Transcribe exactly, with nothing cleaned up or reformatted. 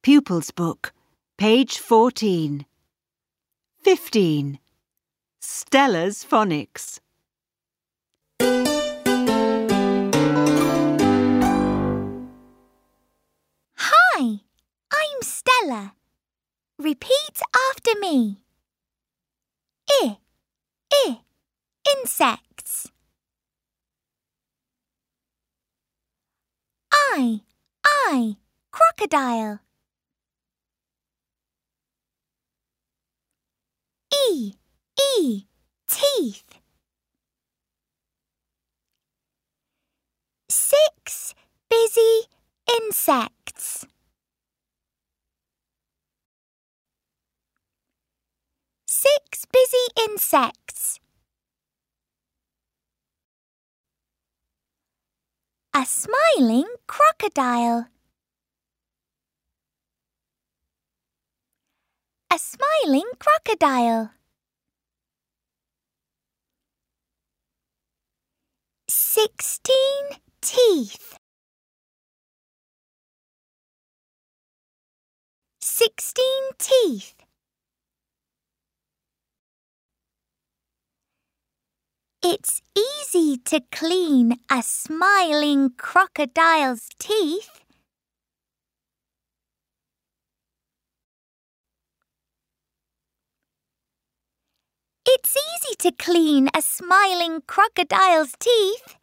Pupils Book, page fourteen. fifteen. Stella's Phonics. Hi, I'm Stella. Repeat after me. I, I, insects. I, I, crocodile. E, E, teeth. Six busy insects. Six busy insects. A smiling crocodile. A smiling crocodile. Sixteen teeth. Sixteen teeth. It's easy to clean a smiling crocodile's teeth. It's easy to clean a smiling crocodile's teeth.